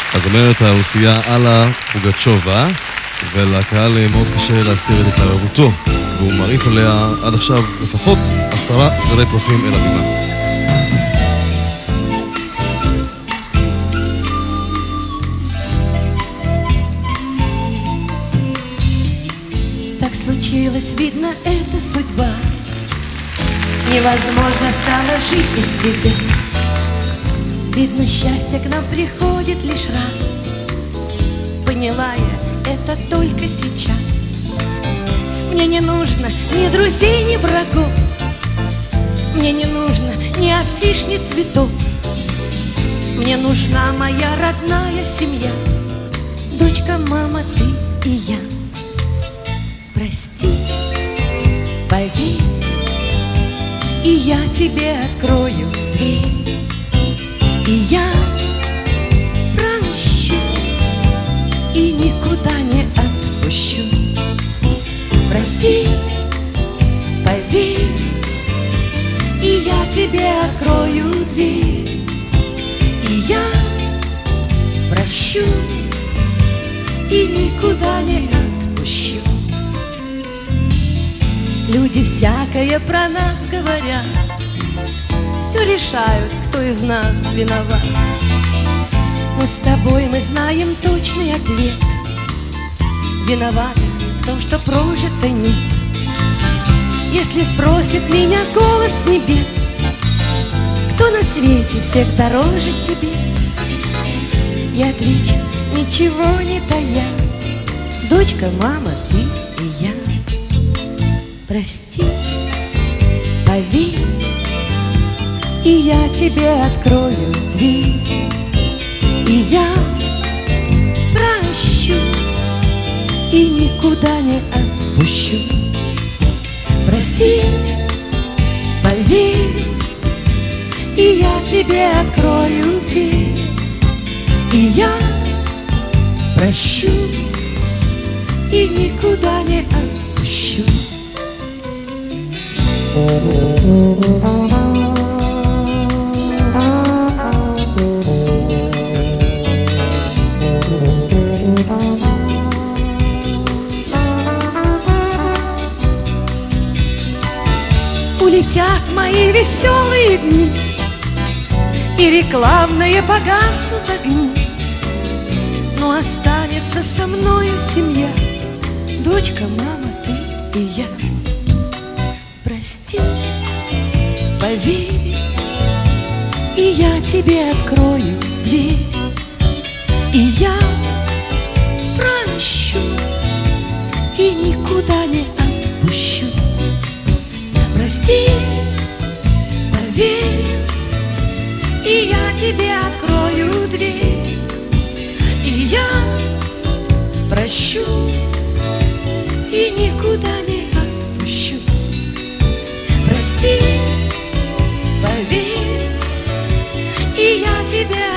הזמרת הרוסיה אלה פוגצ'ובה, ולקהל מאוד קשה להסתיר את התלהבותו, והוא מעריך עליה עד עכשיו לפחות 10 זרי פרחים אל הבימה. Так случилось, видно, это судьба. Невозможно стало жить без тебя. Видно, счастье к нам приходит лишь раз. Поняла я это только сейчас. Мне не нужно ни друзей, ни врагов. Мне не нужно ни афиш, ни цветов. Мне нужна моя родная семья. Дочка, мама, ты и я. Прости, поверь, и я тебе открою дверь. И я прощу, и никуда не отпущу. Прости, поверь, и я тебе открою дверь. И я прощу, и никуда не отпущу. Люди всякое про нас говорят, все решают, кто из нас виноват. Но с тобой мы знаем точный ответ. Виноваты в том, что прожито нет. Если спросит меня голос с небес, кто на свете всех дороже тебе, я отвечу, ничего не тая. Дочка, мама, ты и я. Прости, поверь, и я тебе открою дверь. И я прощу, и никуда не отпущу. Прости, поверь, и я тебе открою дверь. И я прощу, и никуда не отпущу. Улетят мои веселые дни, и рекламные погаснут огни, но останется со мною семья. Дочка, мама, ты и я. Прости, поверь, и я тебе открою дверь. И я прощу, и никуда не отпущу. Прости, поверь, и я тебе открою дверь. И я прощу, и никуда не отпущу. Прости, поверь, и я тебе